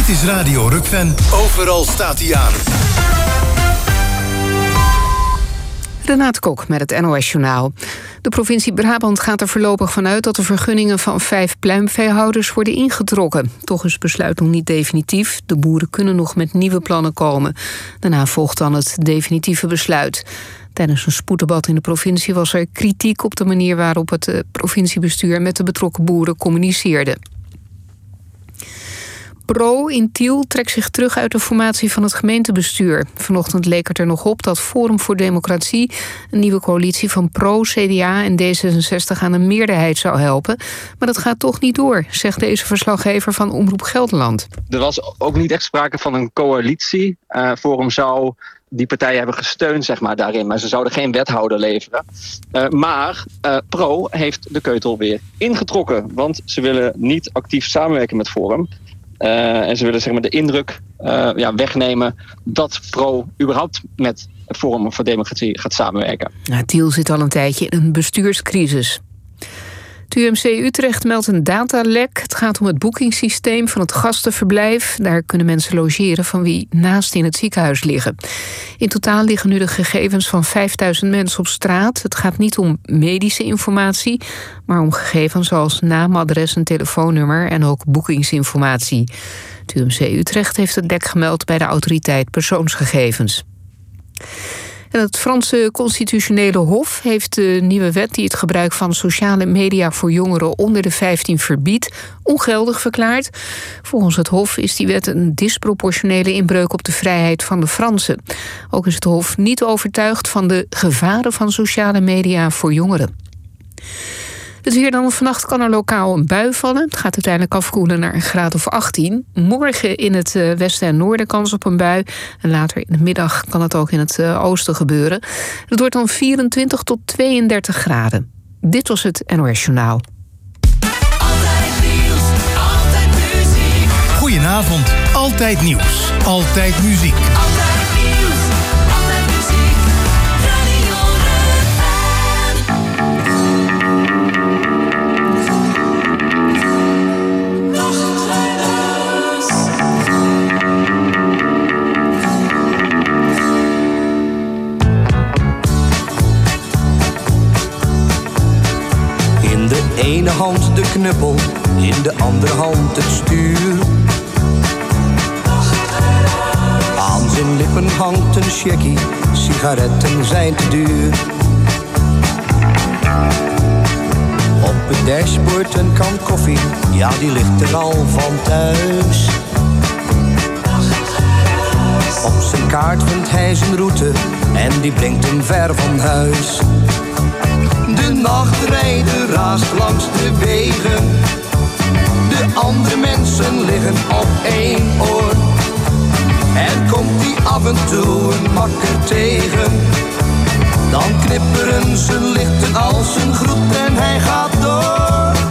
Dit is Radio Rukven. Overal staat hij aan. Renate Kok met het NOS-journaal. De provincie Brabant gaat er voorlopig vanuit dat de vergunningen van 5 pluimveehouders worden ingetrokken. Toch is het besluit nog niet definitief. De boeren kunnen nog met nieuwe plannen komen. Daarna volgt dan het definitieve besluit. Tijdens een spoeddebat in de provincie was er kritiek op de manier waarop het provinciebestuur met de betrokken boeren communiceerde. Pro in Tiel trekt zich terug uit de formatie van het gemeentebestuur. Vanochtend leek het er nog op dat Forum voor Democratie, een nieuwe coalitie van Pro, CDA en D66 aan een meerderheid zou helpen. Maar dat gaat toch niet door, zegt deze verslaggever van Omroep Gelderland. Er was ook niet echt sprake van een coalitie. Forum zou die partijen hebben gesteund, zeg maar, daarin. Maar ze zouden geen wethouder leveren. Maar Pro heeft de keutel weer ingetrokken. Want ze willen niet actief samenwerken met Forum. En ze willen, zeg maar, de indruk wegnemen dat Pro überhaupt met Forum voor Democratie gaat samenwerken. Tiel zit al een tijdje in een bestuurscrisis. Het UMC Utrecht meldt een datalek. Het gaat om het boekingssysteem van het gastenverblijf. Daar kunnen mensen logeren van wie naast in het ziekenhuis liggen. In totaal liggen nu de gegevens van 5000 mensen op straat. Het gaat niet om medische informatie, maar om gegevens zoals naam, adres en telefoonnummer en ook boekingsinformatie. Het UMC Utrecht heeft het lek gemeld bij de autoriteit persoonsgegevens. En het Franse Constitutionele Hof heeft de nieuwe wet die het gebruik van sociale media voor jongeren onder de 15 verbiedt, ongeldig verklaard. Volgens het Hof is die wet een disproportionele inbreuk op de vrijheid van de Fransen. Ook is het Hof niet overtuigd van de gevaren van sociale media voor jongeren. Het weer dan. Vannacht kan er lokaal een bui vallen. Het gaat uiteindelijk afkoelen naar een graad of 18. Morgen in het westen en noorden kans op een bui. En later in de middag kan het ook in het oosten gebeuren. Het wordt dan 24 tot 32 graden. Dit was het NOS Journaal. Altijd nieuws, altijd muziek. Goedenavond. Altijd nieuws. Altijd muziek. Altijd nieuws, altijd muziek. Radio In de ene hand de knuppel, in de andere hand het stuur. Aan zijn lippen hangt een checkie, sigaretten zijn te duur. Op het dashboard een kan koffie, ja die ligt er al van thuis. Op zijn kaart vindt hij zijn route en die brengt hem ver van huis. De nachtrijder raast langs de wegen. De andere mensen liggen op één oor. En komt hij af en toe een makker tegen. Dan knipperen zijn lichten als een groet en hij gaat door.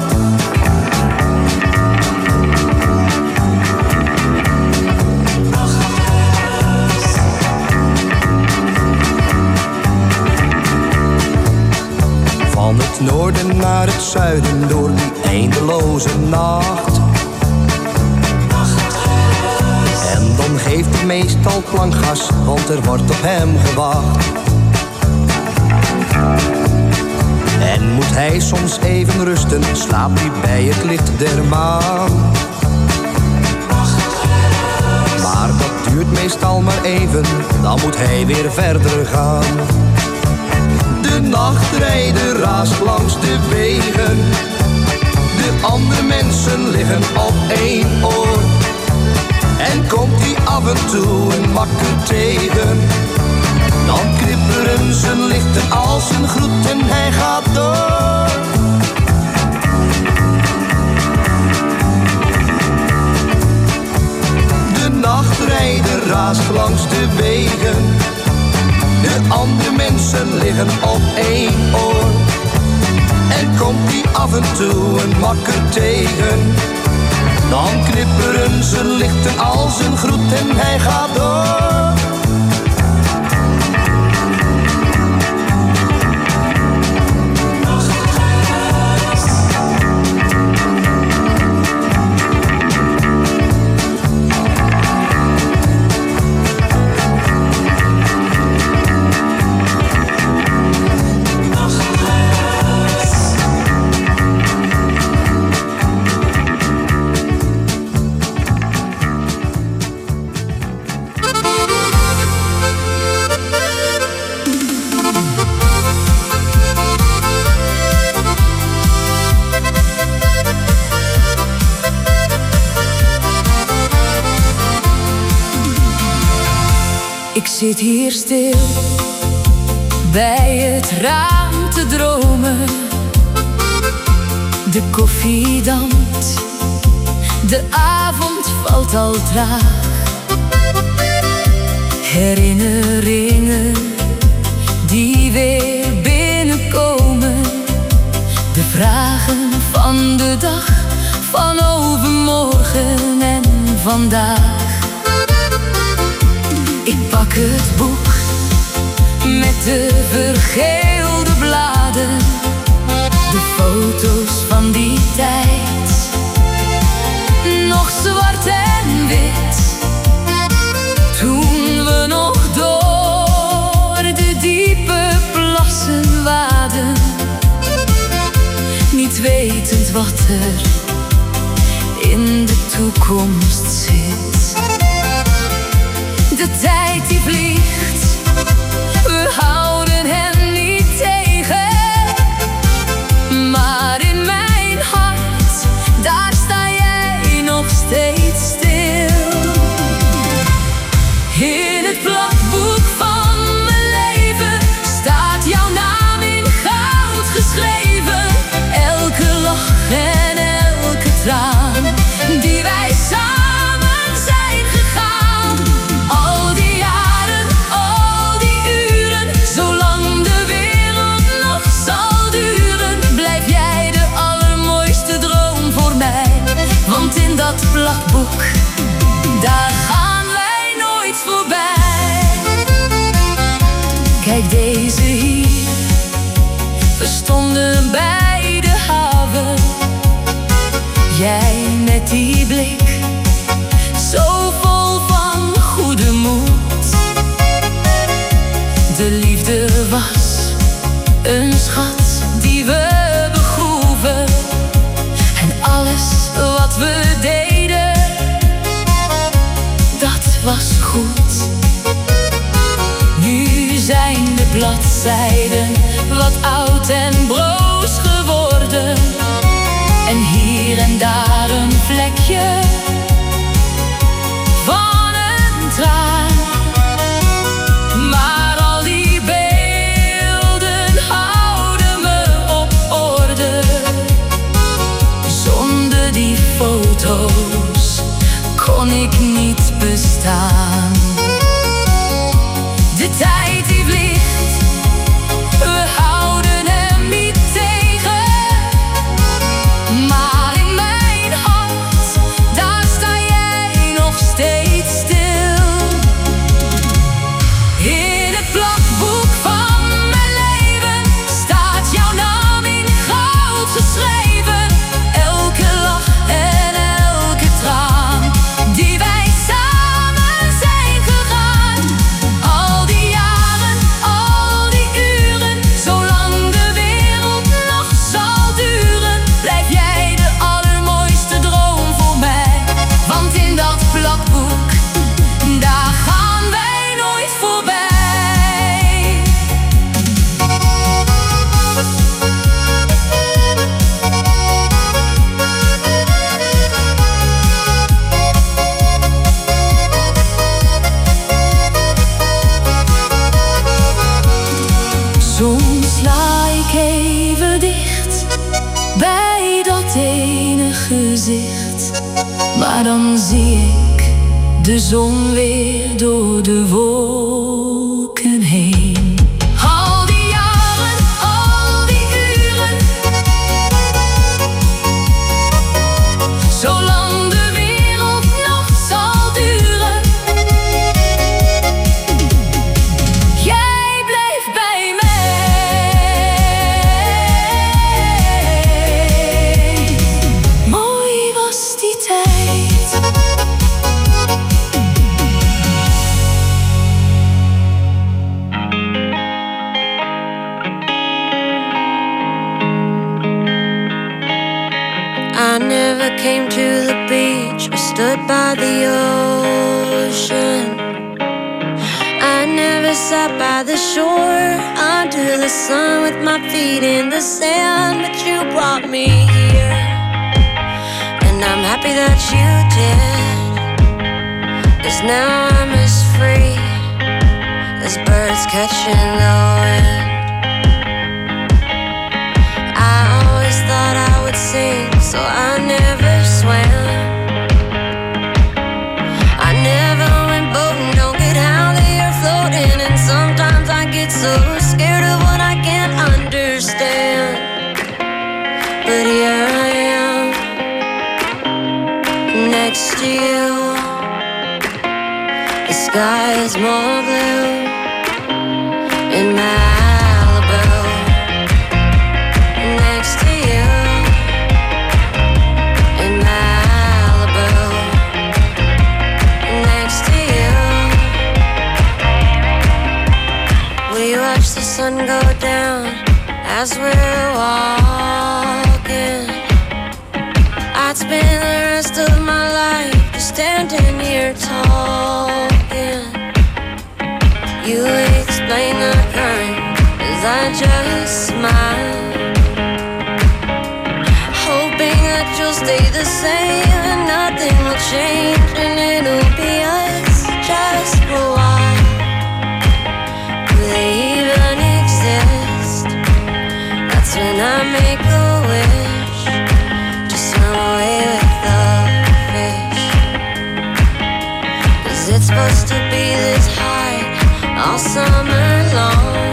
Van het noorden naar het zuiden door die eindeloze nacht. En dan geeft hij meestal plankgas, want er wordt op hem gewacht. En moet hij soms even rusten, slaapt hij bij het licht der maan. Maar dat duurt meestal maar even, dan moet hij weer verder gaan. De nachtrijder raast langs de wegen. De andere mensen liggen op één oor. En komt hij af en toe een makker tegen. Dan knipperen zijn lichten als een groet en hij gaat door. De nachtrijder raast langs de wegen. De andere mensen liggen op één oor. En komt hij af en toe een makker tegen. Dan knipperen zijn lichten als een groet en hij gaat door. Ik zit hier stil bij het raam te dromen. De koffie dampt, de avond valt al traag. Herinneringen die weer binnenkomen. De vragen van de dag, van overmorgen en vandaag. Ik pak het boek met de vergeelde bladen. De foto's van die tijd, nog zwart en wit. Toen we nog door de diepe plassen waden, niet wetend wat er in de toekomst zit. De tijd die vliegt, we houden hem niet tegen. Maar in mijn hart, daar sta jij nog steeds stil. In het plakboek van mijn leven staat jouw naam in goud geschreven. Elke lach en elke traan die wij samen zijn gegaan. Al die jaren, al die uren, zolang de wereld nog zal duren, blijf jij de allermooiste droom voor mij. Want in dat plakboek, daar gaan wij nooit voorbij. Kijk deze hier, we stonden bij de haven. Jij met die blik, zo vol van goede moed. De liefde was een schat die we begroeven. En alles wat we deden, dat was goed. Nu zijn de bladzijden wat oud en broos geworden. En hier en daar een vlekje van een traan. Maar al die beelden houden me op orde. Zonder die foto's kon ik niet bestaan. De tijd die vliegt, we houden hem niet tegen. Maar in mijn hart, daar sta jij nog steeds stil. In het plakboek van mijn leven staat jouw naam in goud geschreven. Elke lach en elke traan die wij samen zijn gegaan. Al die jaren, al die uren, zolang de wereld nog zal duren, blijf jij de allermooiste droom voor mij. Want in dat plakboek, daar gaan wij nooit voorbij. Soms sla ik even dicht bij dat ene gezicht. Maar dan zie ik de zon weer door de wolken heen. Al die jaren, al die uren, zolang de wereld nog zal duren. Jij blijft bij mij. Mooi was die tijd. I never came to the beach or stood by the ocean. I never sat by the shore under the sun with my feet in the sand. But you brought me here, and I'm happy that you did. 'Cause now I'm as free catching the wind. I always thought I would sing, so I never swam. I never went boating, don't get how they are floating. And sometimes I get so scared of what I can't understand. But here I am, next to you. The sky is more blue in Malibu. Next to you in Malibu. Next to you. We watch the sun go down as we're walking. I'd spend the rest of my life just standing here talking. You explain the current as I just smile, hoping that you'll stay the same and nothing will change, and it'll be us just for a while. Do they even exist? That's when I make a wish to swim away with the fish. 'Cause it's supposed to be this high all summer long.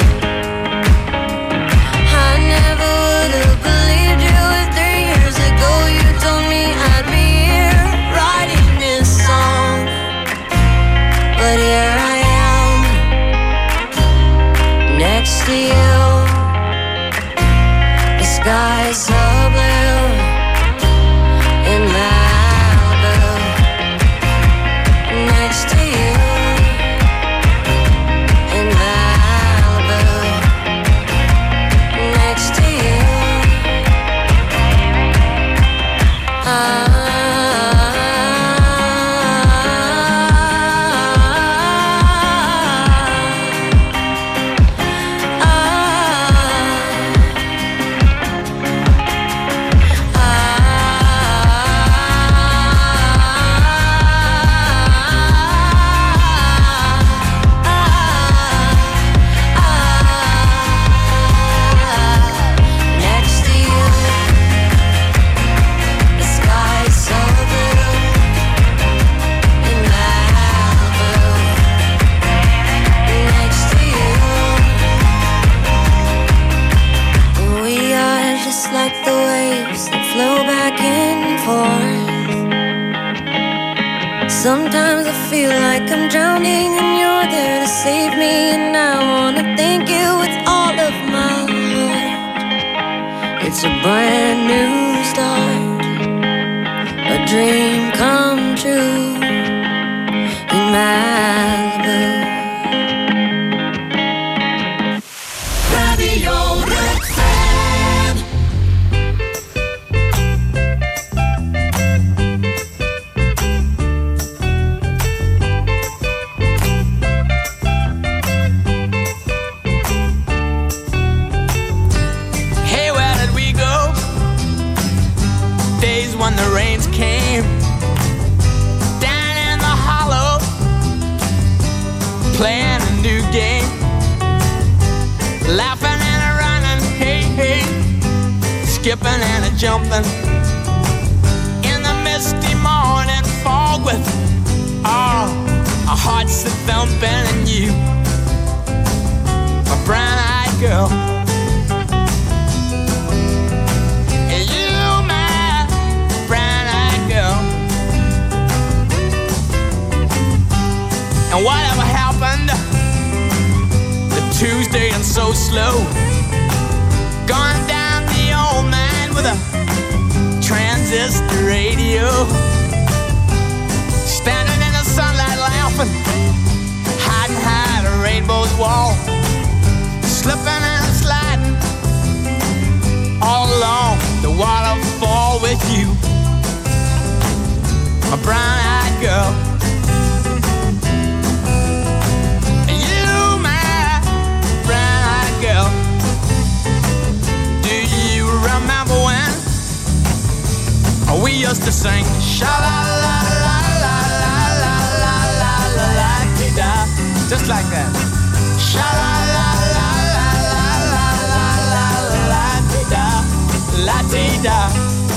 I never would have believed you if 3 years ago you told me I'd be here writing this song. But here I am, next to you. The sky's so blue in Malibu. Next to you in Malibu. Next to you. Next to you. The sky's so blue in Malibu. Next to you. We are just like the waves that flow back and forth. Sometimes I feel like I'm drowning and you're there to save me, and I wanna thank you with all of my heart. It's a brand new start, a dream come true in Malibu. Radio Redfern. Hey, where did we go? Days when the rains came down in the hollow, playing a new game, laughing and a running, hey, hey, skipping and a jumping in the misty morning fog with all our hearts a thumping, and you, my brown-eyed girl. And you, my brown-eyed girl. And whatever happened to Tuesday and so slow, gone down the old man with a transistor radio, standing in the sunlight laughing, hiding behind a rainbow's wall, slipping and sliding all along the waterfall with you, my brown-eyed girl. And you, my brown-eyed girl. Do you remember when we used to sing sha-la-la-la-la-la-la-la-la-la-la-la-la-la-la, just like that. la-di-da.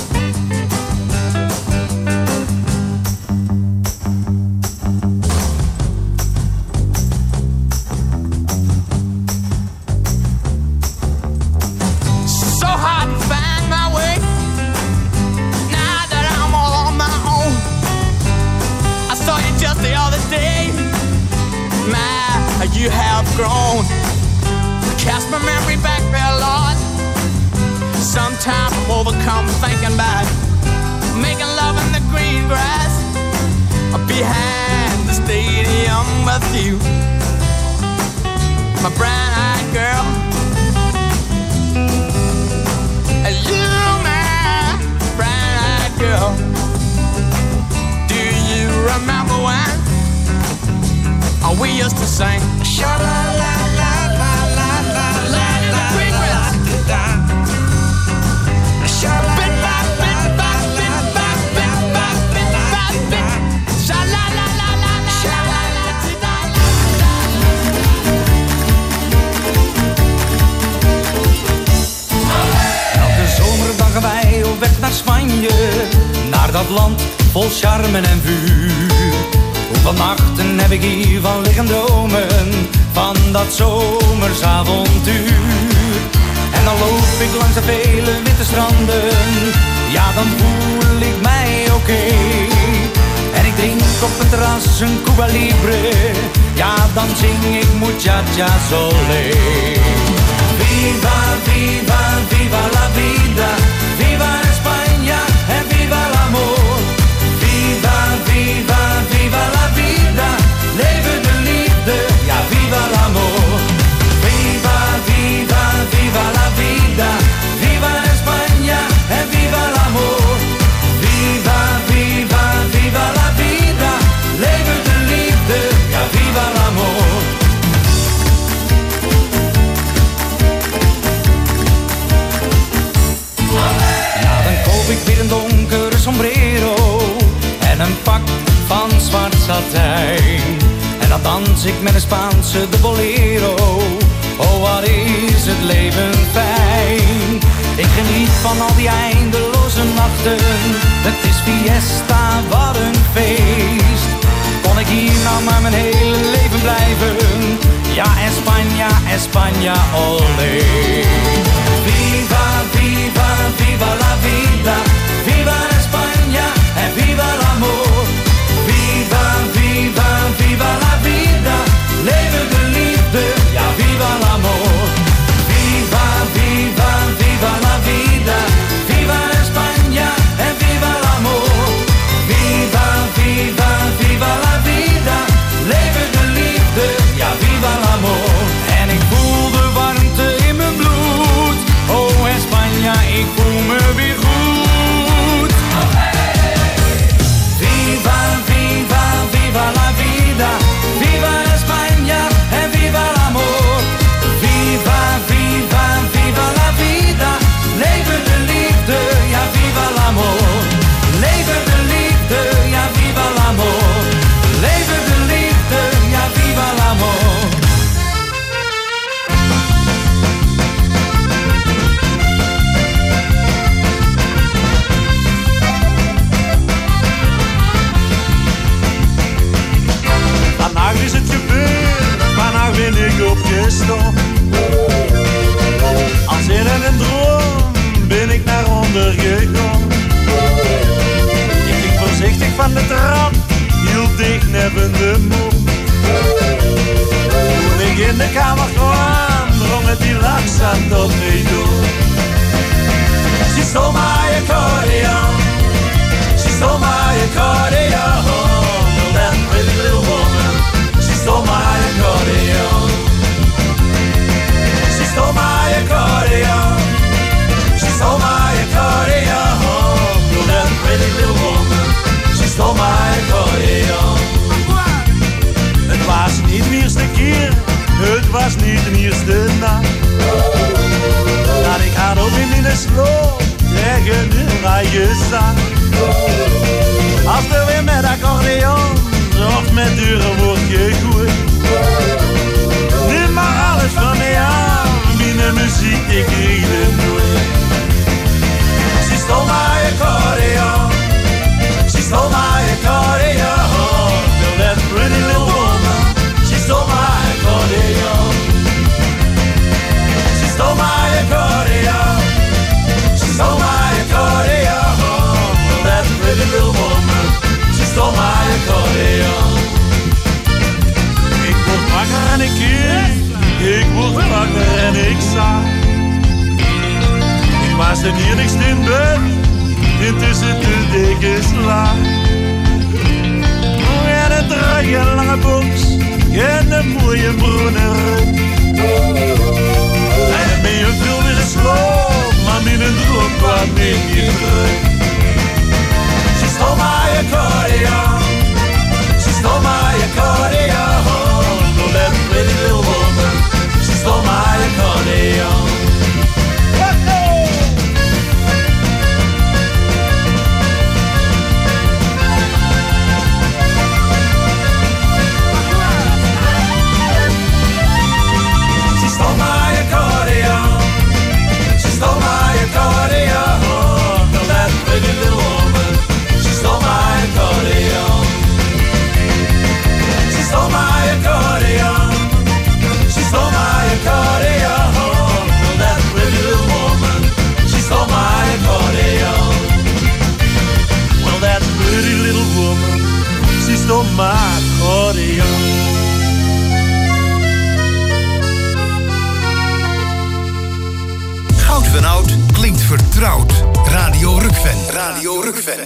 So hard to find my way now that I'm all on my own. I saw you just the other day. My, you have grown. Cast my memory back there, Lord. Sometimes I'm overcome thinking about making love in the green grass behind the stadium with you, my brown-eyed girl. You, my brown-eyed girl. Do you remember when we used to sing? Sha-la-la-la-la-la-la-la in the green grass. Elke zomer dagen wij op weg naar Spanje, naar dat land vol charme en vuur. Hoeveel nachten heb ik hiervan liggen dromen, van dat zomersavontuur. En dan loop ik langs de vele witte stranden, ja dan voel ik mij oké. En ik drink op een terras een Cuba Libre, ja dan zing ik Muchacha Sole. Viva, viva, viva la vida, viva España en viva l'amor. Viva, viva, viva la vida, leven de liefde, ja viva l'amor. Viva, viva, viva la vida, viva España en viva l'amor. Viva, viva, viva la vida, leven de liefde, ja viva l'amor. Ja, dan koop ik weer een donkere sombrero en een pak van zwart satijn. En dan dans ik met een Spaanse de bolero. Oh, wat is het leven fijn. Ik geniet van al die eindeloze nachten. Het is fiesta, wat een feest. Kon ik hier nou maar mijn hele leven blijven. Ja, España, España, olé. Viva, viva, viva la vida. Viva España en viva l'amor. Viva, viva, viva la vida. Leven de liefde, ja viva l'amor. Viva, viva, viva la vida. Viva España en viva l'amor. Viva, viva, viva la vida. Leven de liefde, ja viva l'amor. En ik voel de warmte in mijn bloed. Oh España, ik voel me weer goed. Viva, viva, viva la vida. Viva España en viva l'amor. Viva, viva, viva la vida. Leven de liefde, ja viva l'amor. Leven de liefde, ja viva l'amor. Leven de liefde, ja viva l'amor. Vandaag is het gebeurd, vandaag ben ik opgestaan. Als in een droom ben ik naar onder gegaan. Ik ging voorzichtig van de trap, hield dicht neben de mond. Toen ik in de kamer kwam, drong het die langzaam tot me door. She stole my accordion, she stole my accordion. Oh, that pretty little woman, she stole my accordion. She stole my accordion, she stole my accordion. Oh, that pretty little woman, she stole my accordion. Het was niet de eerste keer, het was niet de eerste nacht. Dat ik haar op in de sloot tegen een eigen zang. Als er weer met accordeon of met deuren wordt gegooid. Neem maar alles van mij aan, binnen muziek, ik ried het nooit. She je brunner. En ben je veel weer sloop, maar min een droom waar min je terug. She stole my accordion. She stole my accordion. Oh, that pretty little woman. She stole my accordion. Stole my accordion. Goud van oud klinkt vertrouwd. Radio Rukven. Radio Rukven.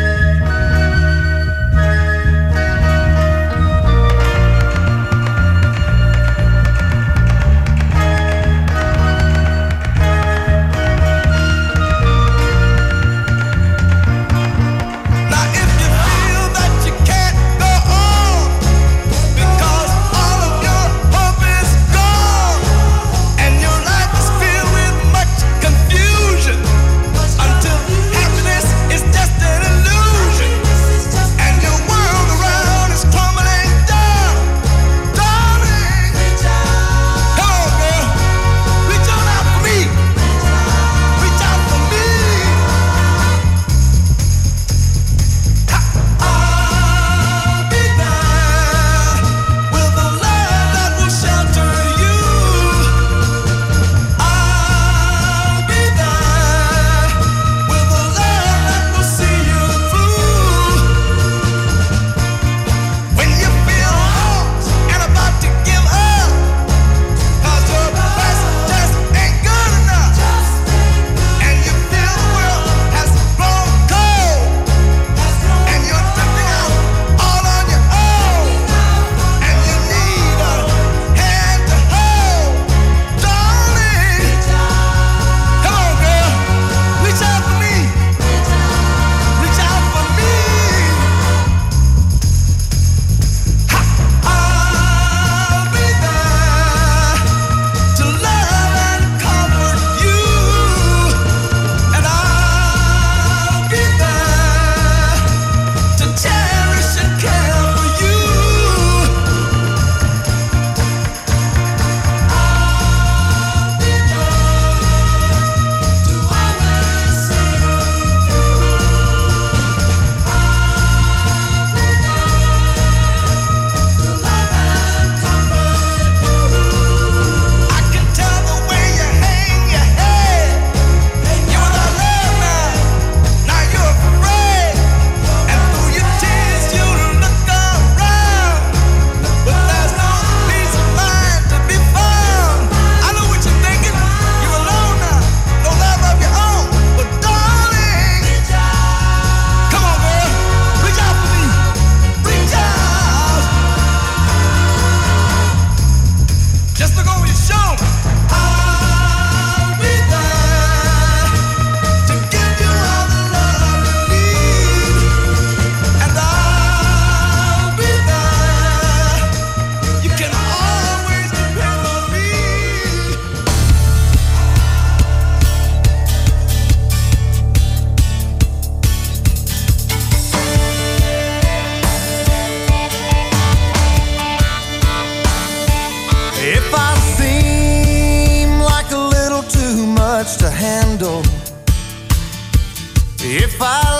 If I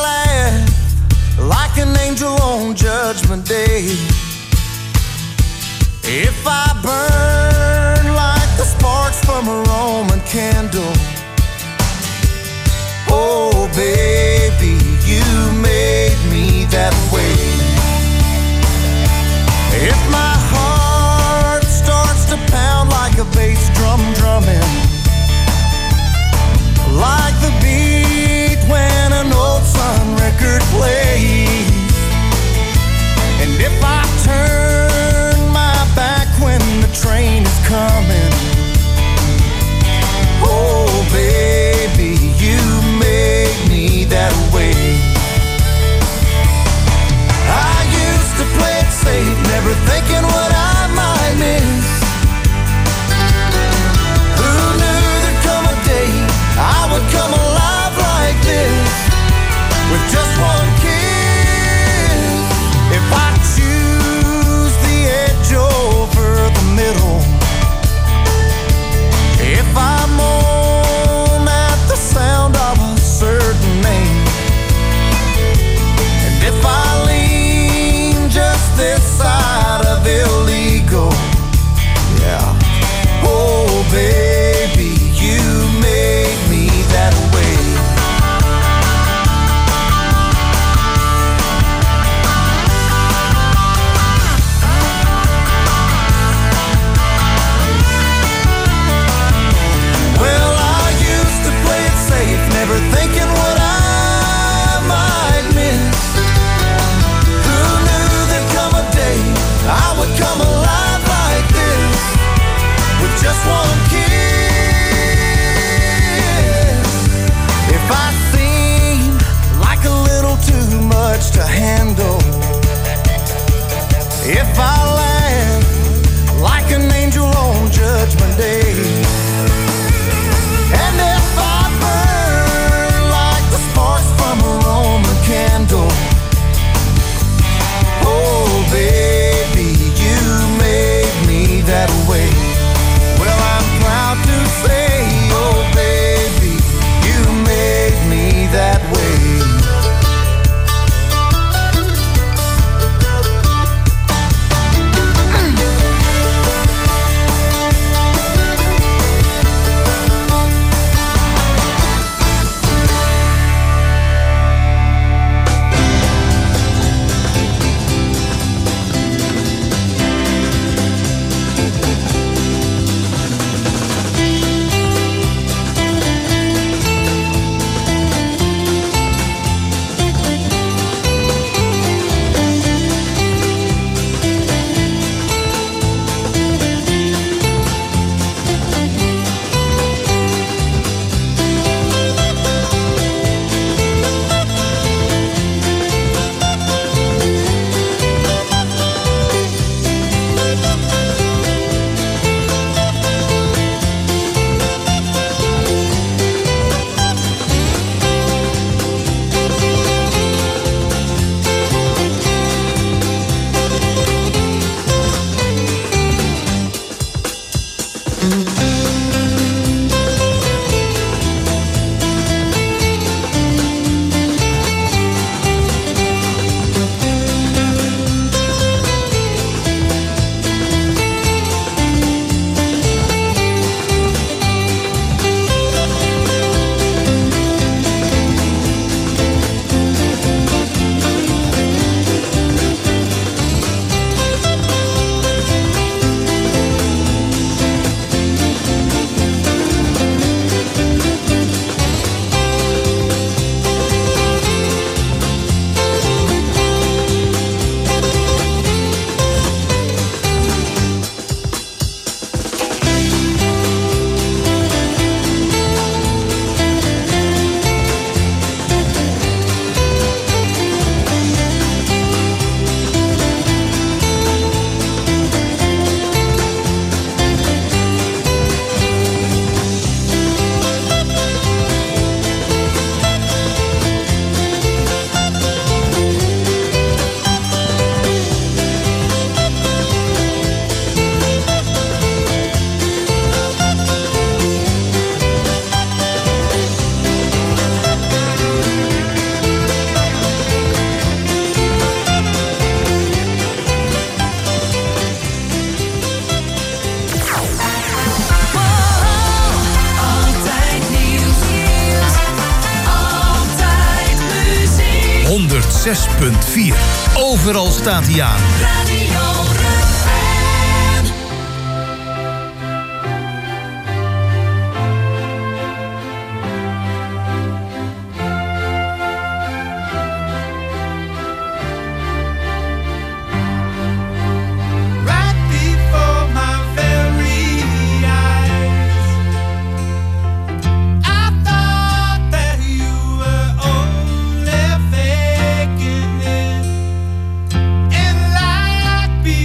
laugh like an angel on Judgment Day, if I burn like the sparks from a Roman candle, oh baby, you made me that way. If my heart starts to pound like a bass drum drumming, like the beat when an old Sun record plays, and if I turn my back when if I land like an angel on Judgment Day, and if I burn like the sparks from a Roman candle. Oh baby, you made me that way. Well, I'm proud to say, oh baby, you made me that way. Overal staat hij aan. Radio Rukven. Right before my very eyes, I thought that you were only faking it. And like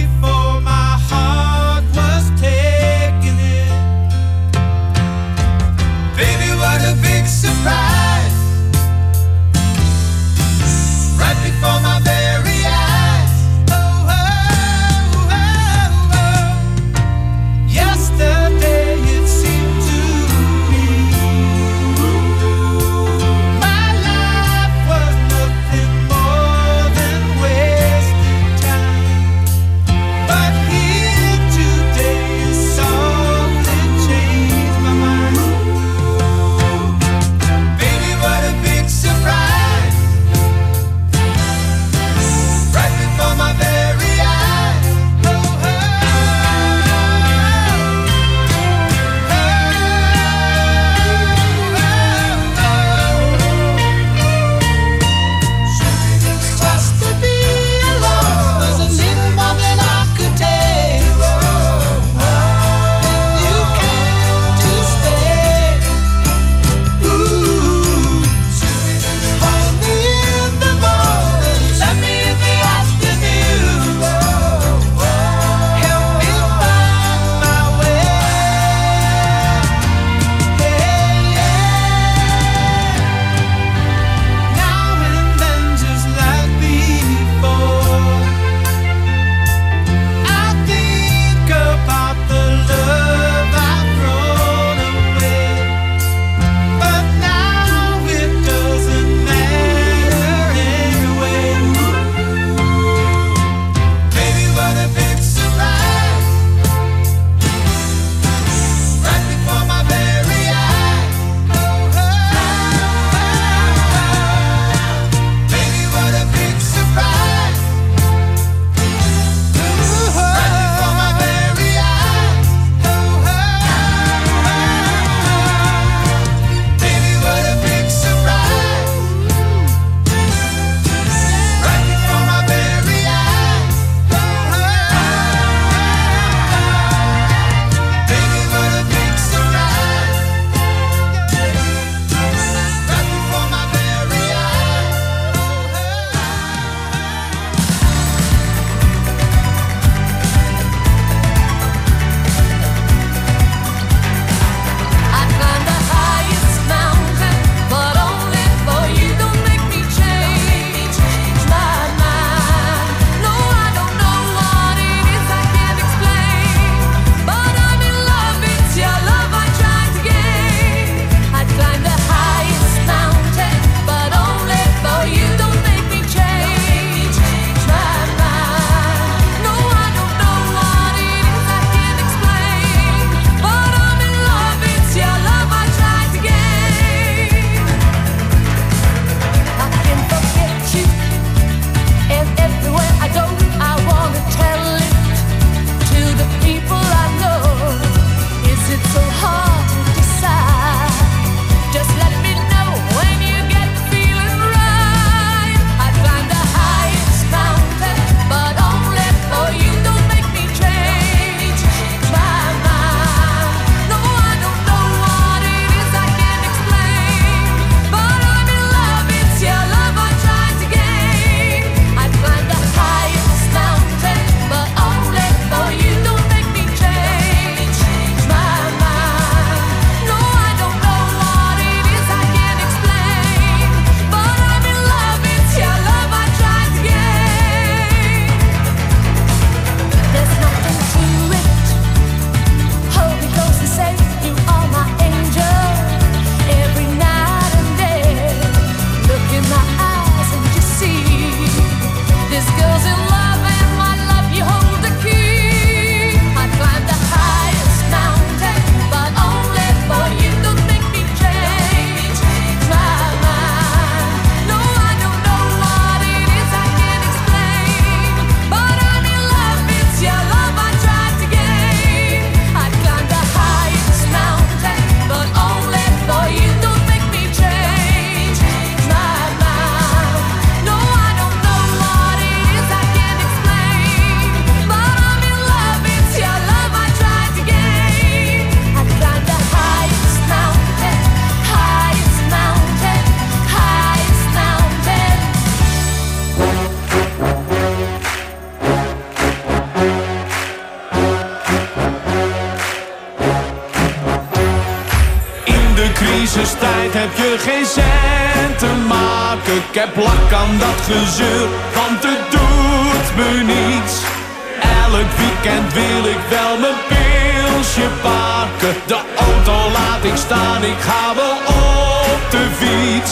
heb je geen cent te maken. Ik heb lak aan dat gezeur, want het doet me niets. Elk weekend wil ik wel mijn pilsje pakken. De auto laat ik staan, ik ga wel op de fiets.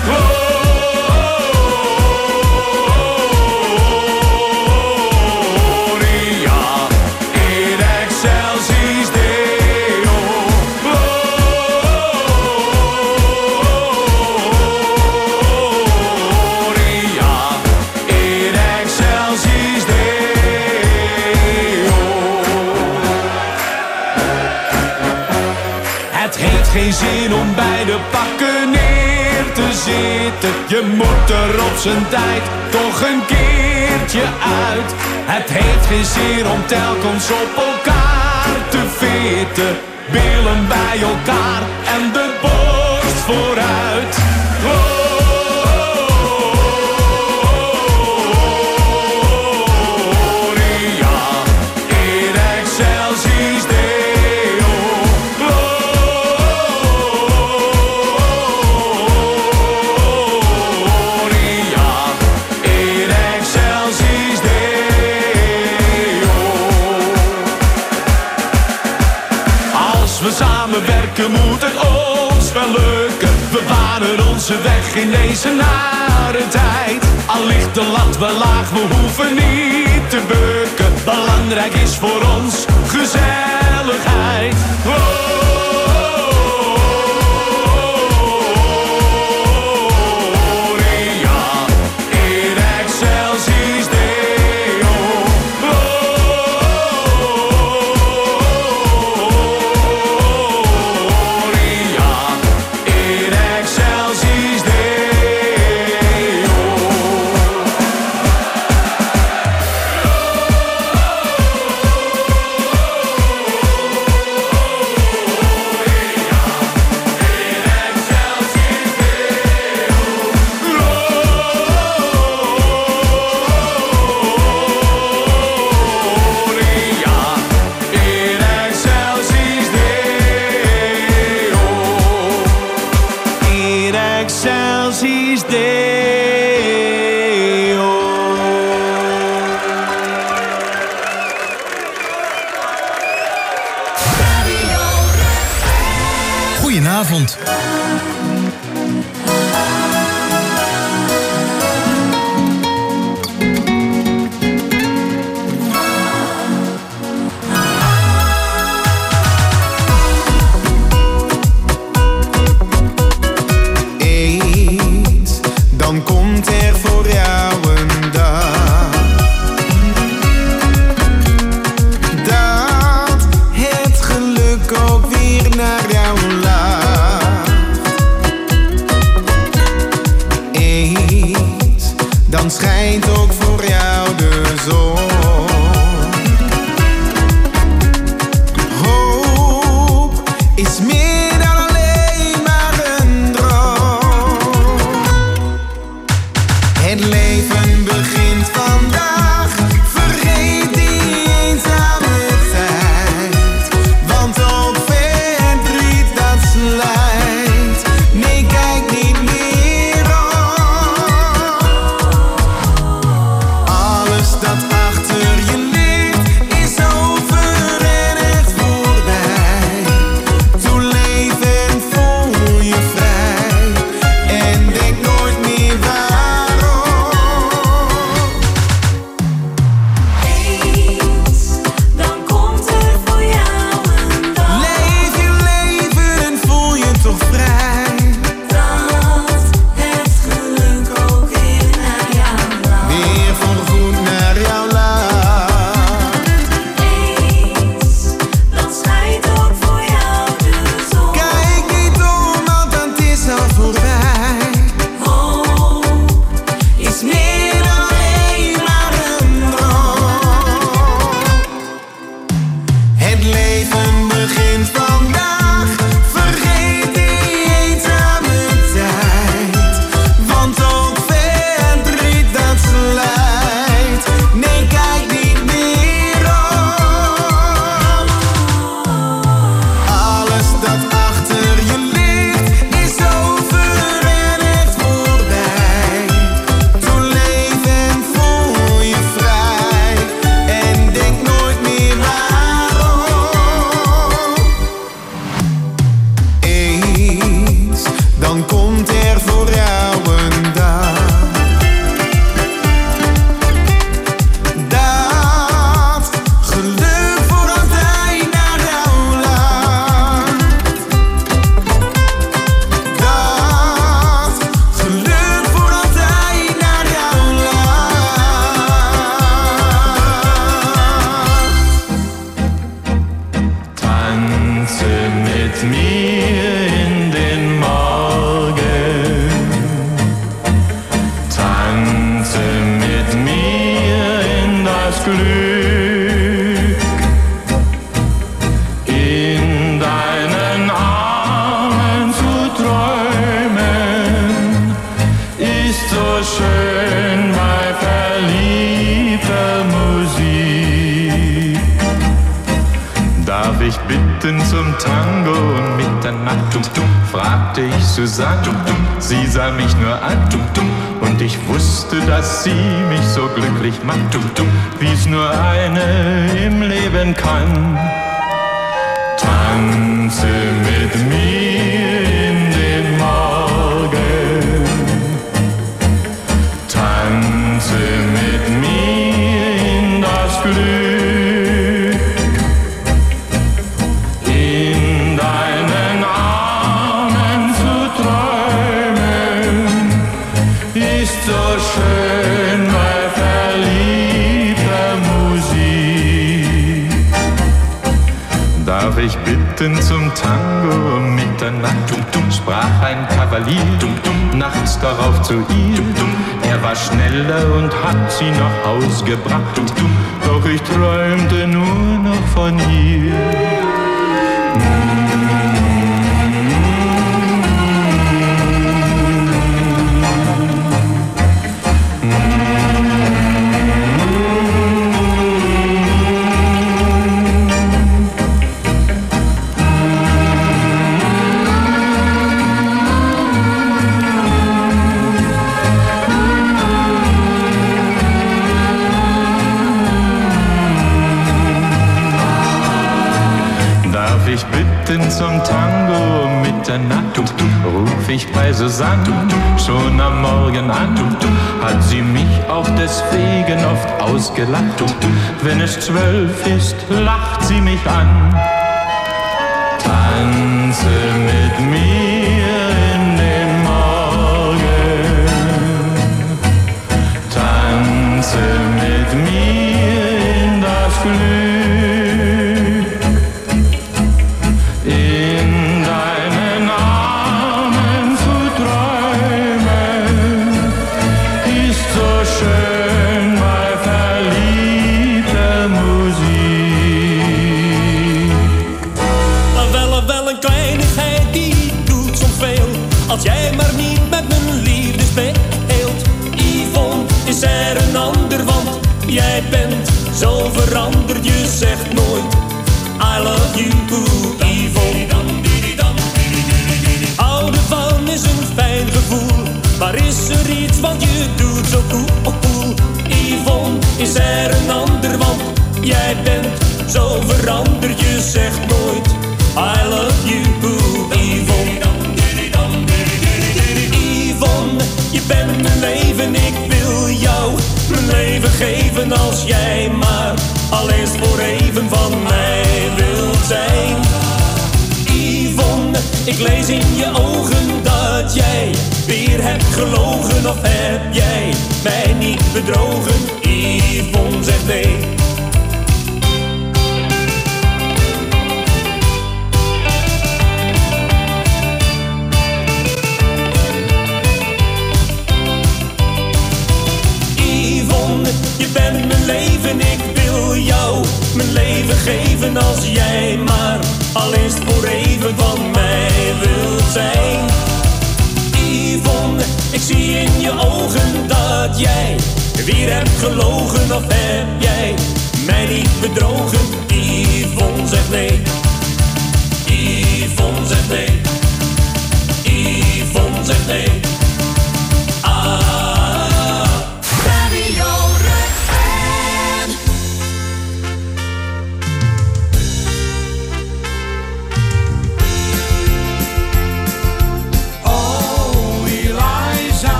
Geen zin om bij de pakken neer te zitten. Je moet er op zijn tijd toch een keertje uit. Het heeft geen zin om telkens op elkaar te vitten. Billen bij elkaar en de borst vooruit. Samenwerken moet het ons wel lukken. We banen onze weg in deze nare tijd. Al ligt de lat wel laag, we hoeven niet te bukken. Belangrijk is voor ons gezelligheid. Goedenavond. Eens, dan komt er voor jou een dag dat het geluk ook weer naar jou laat. Glück. In deinen Armen zu träumen ist so schön bei verliebter Musik. Darf ich bitten zum Tango und Mitternacht? Fragte ich Susanne, sie sah mich nur an. Und ich wusste, dass sie mich so glücklich macht, wie es nur eine im Leben kann. Tanze mit mir in den Morgen, tanze mit mir in das Glück. In deinen Armen zu träumen ist so schön bei verliebter Musik. Darf ich bitten zum Tango um Mitternacht? Sprach ein Kavalier nachts darauf zu ihr. Er war schneller und hat sie nach Haus gebracht. Doch ich träumte nur noch von ihr. Ich bitten zum Tango um Mitternacht, ruf ich bei Susanne schon am Morgen an. Hat sie mich auch deswegen oft ausgelacht. Wenn es 12 ist, lacht sie mich an. Tanze mit mir in den Morgen, tanze mit mir in das Glück. Als jij maar niet met mijn liefde speelt, Yvonne, is er een ander, want jij bent zo veranderd. Je zegt nooit I love you, Yvonne. Houden van is een fijn gevoel, maar is er iets wat je doet zo cool? Yvonne, is er een ander, want jij bent zo veranderd. Je zegt nooit I love you, Yvonne. Yvonne, je bent mijn leven, ik wil jou mijn leven geven. Als jij maar al eens voor even van mij wilt zijn. Yvonne, ik lees in je ogen dat jij weer hebt gelogen. Of heb jij mij niet bedrogen? Yvonne zegt nee. Je bent mijn leven, ik wil jou mijn leven geven. Als jij maar al eens voor even van mij wilt zijn. Yvonne, ik zie in je ogen dat jij weer hebt gelogen. Of heb jij mij niet bedrogen? Yvonne zegt nee. Yvonne zegt nee. Yvonne zegt nee.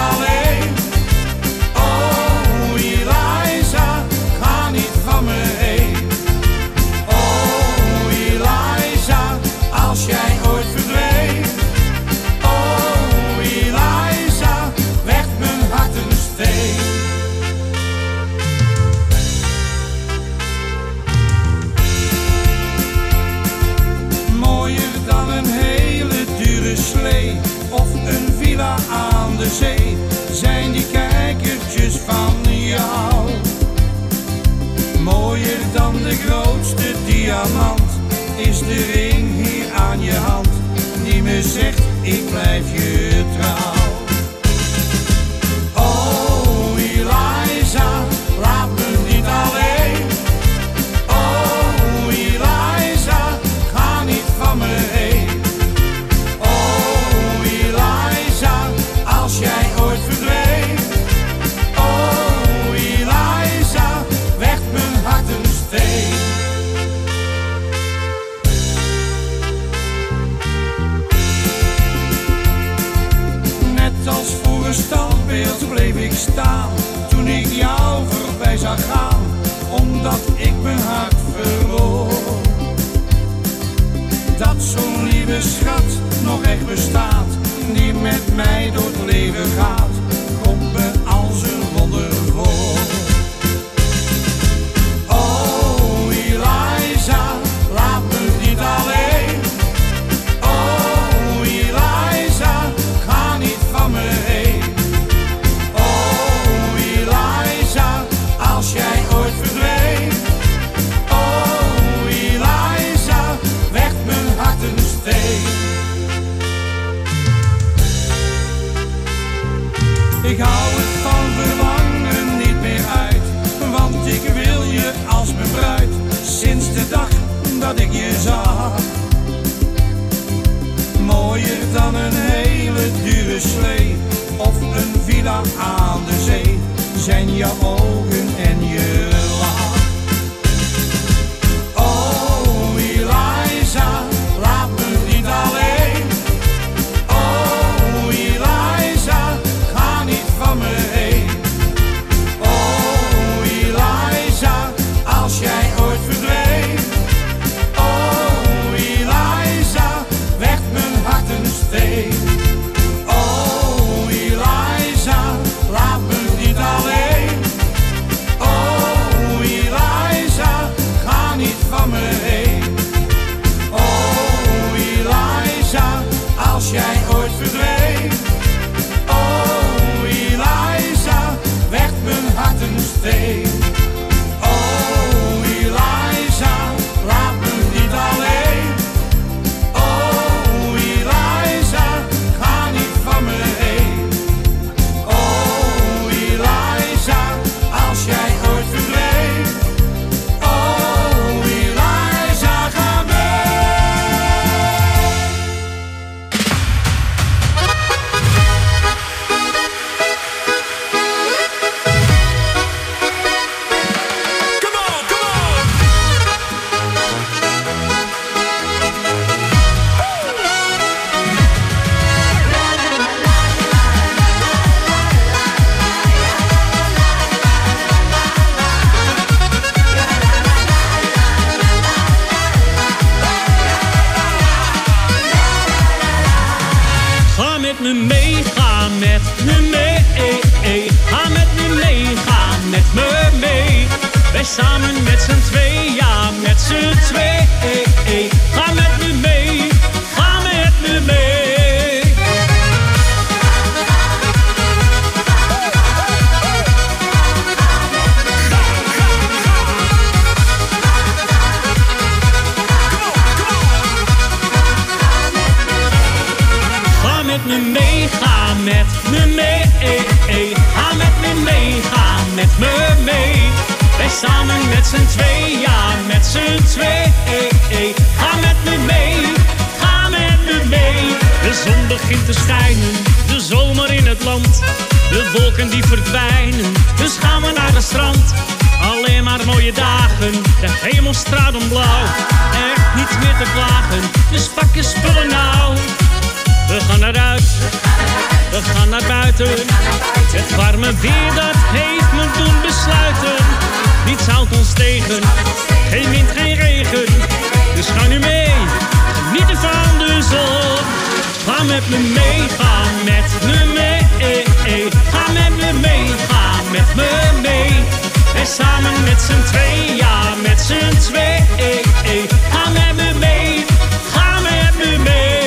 Van me heen. de grootste diamant is de ring hier aan je hand, die me zegt ik blijf je trouw. Oh Eliza, laat me niet alleen. Oh Eliza, ga niet van me heen. Oh Eliza, als jij ooit verdween. Oh Eliza, werd mijn hart een steen. Net als voor een standbeeld bleef ik staan toen ik jou voorbij zag gaan, omdat ik mijn hart verloor. Dat zo'n lieve schat nog echt bestaat, die met mij door het leven gaat, komt me als een wonder voor. Oh Eliza, laat me niet alleen. Oh Eliza, ga niet van me heen. Oh Eliza, als jij ooit verdween. Oh Eliza, werd mijn hart een steen. Ik hou het van verlangen niet meer uit, want ik wil je als mijn bruid, sinds de dag dat ik je zag. Mooier dan een hele dure slee of een villa aan de zee, zijn jouw ogen en je lach. Oh Eliza, laat me niet alleen. Oh Eliza, ga niet van me heen. Oh Eliza, als jij ooit verdween. Oh Eliza, werd mijn hart een steen. Oh Eliza, laat me niet alleen. Oh Eliza, ga niet van me heen. Oh Eliza, als jij ooit verdween. Oh Eliza, werd mijn hart een steen. Oh Eliza, laat me niet alleen. Oh Eliza, ga niet van me heen. Oh Eliza, als jij ooit verdween. Oh Eliza, ga mee. Ga met me mee, ga met me mee. Ga met me mee, ga met me mee. Wij samen met z'n twee, ja met z'n twee. Ga met me mee, ga met me mee. Ga met me mee, ga met me mee. Ga met me mee, ga met me mee. Wij samen met z'n twee, ja met z'n twee. Ga met me mee, ga met me mee. De zon begint te schijnen, de zomer in het land. De wolken die verdwijnen, dus gaan we naar het strand. Alleen maar mooie dagen, de hemel straalblauw. Echt niets meer te klagen, dus pak je spullen nou. We gaan eruit, we gaan naar buiten. Het warme weer dat heeft me doen besluiten. Niets houdt ons tegen, geen wind, geen regen. Dus ga nu mee, genieten van de zon. Ga met me mee, ga met me mee. Ga met me mee, ga met me mee. En samen met z'n twee, ja met z'n twee. Ga met me mee, ga met me mee.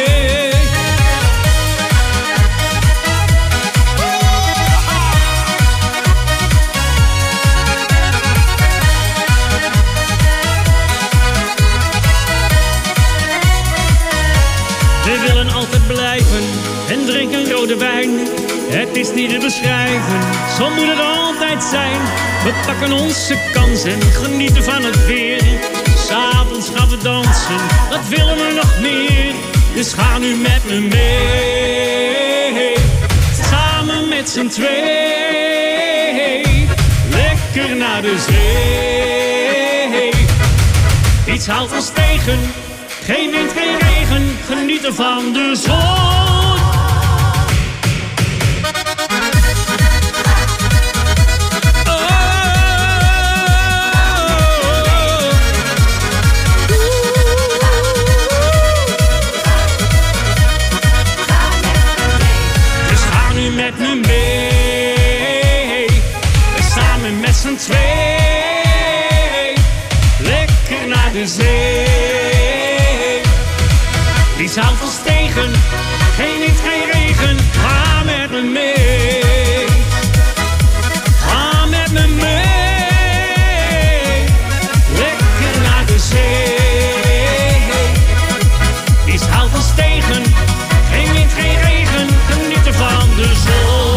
zo moet het altijd zijn. We pakken onze kans en genieten van het weer. 'S Avonds gaan we dansen, wat willen we nog meer? Dus ga nu met me mee. Samen met z'n twee. Lekker naar de zee. Iets houdt ons tegen. Geen wind, geen regen. Genieten van de zon. Met me mee, samen met z'n twee, lekker naar de zee. Iets houdt ons tegen, geen wind, geen regen, ga met me mee. Ga met me mee, lekker naar de zee. Iets houdt ons tegen, geen wind, geen regen, genieten van de zon.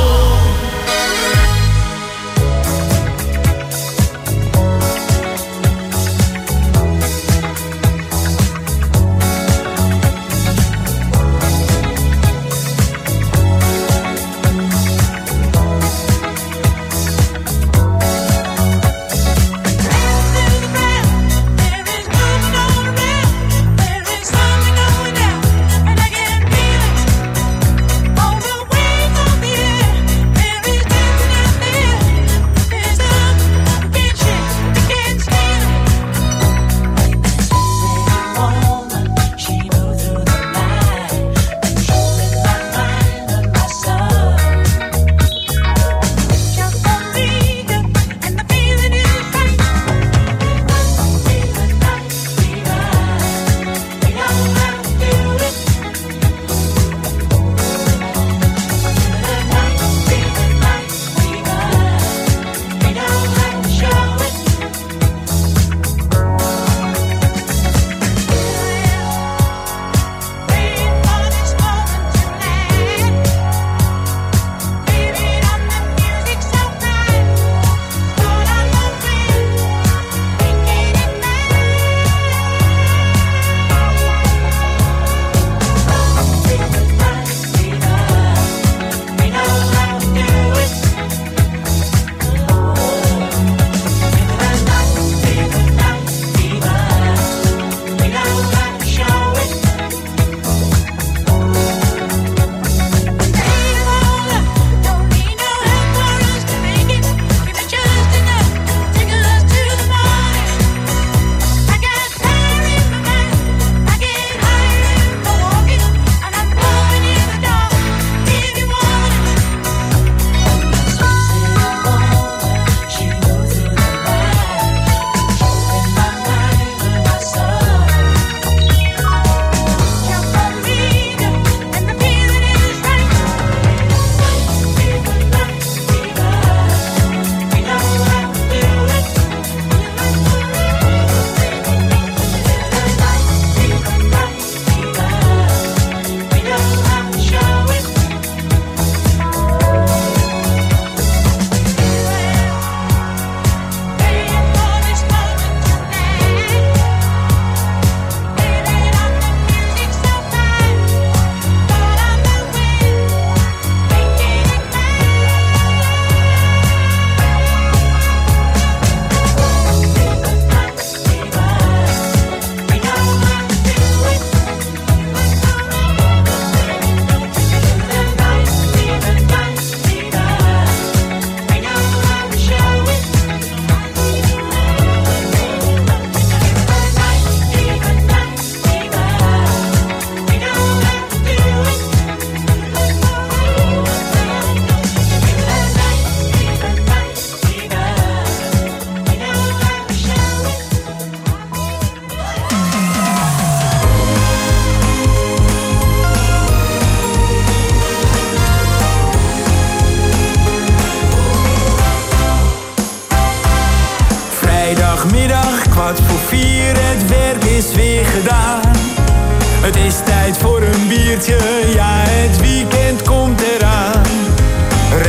Vrijdagmiddag 3:15, het werk is weer gedaan. Het is tijd voor een biertje, ja het weekend komt eraan. Rechtstreeks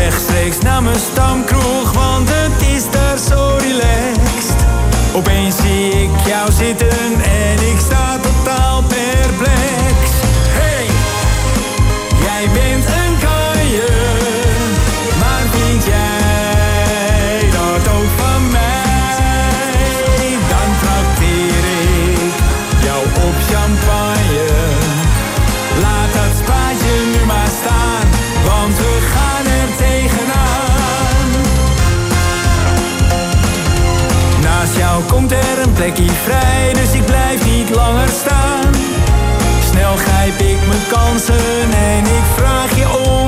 rechtstreeks naar mijn stamkroeg, want het is daar zo relaxed. Opeens zie ik jou zitten en ik sta totaal perplex. Hey, jij bent een kanjer, maar vind jij dat ook van mij? Dan trakteer ik jou op champagne. Laat dat spaatje nu maar staan, want we gaan er tegenaan. Naast jou komt er een plekje vrij, dus ik blijf niet langer staan. Snel grijp ik mijn kansen en ik vraag je om